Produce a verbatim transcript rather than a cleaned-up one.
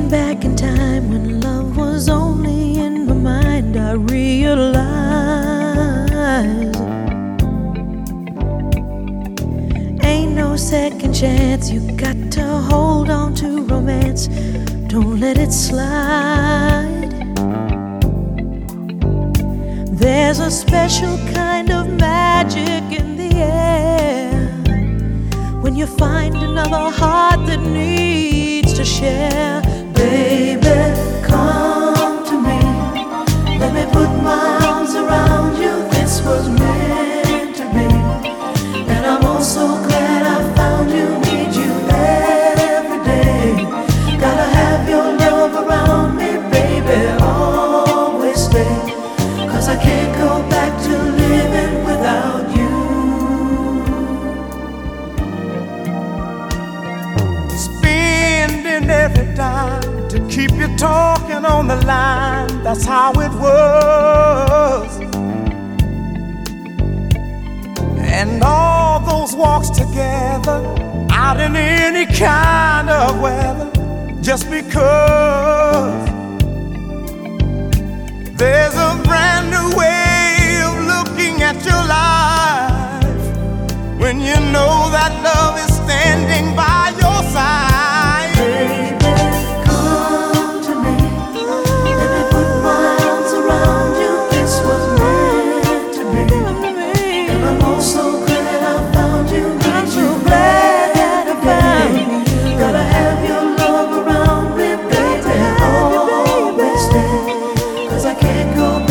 back in time when love was only in my mind, I realized ain't no second chance. You got to hold on to romance, don't let it slide. There's a special kind of magic in the air when you find another heart that needs to share. Baby, come to me, let me put my arms around you. This was meant to be, and I'm oh so glad I found you. Need you every day, gotta have your love around me, baby, always stay, 'cause I can't go back to living without you. Spending every dime to keep you talking on the line, that's how it was. And all those walks together, out in any kind of weather, just because there's a brand new way of looking at your life when you know that love is standing by your side. Baby, come to me, let me put my arms around you. This was meant to be, and I'm oh so glad I found you. I'm so glad that I found you. Gotta have your love around me, baby, always stay, 'cause I can't go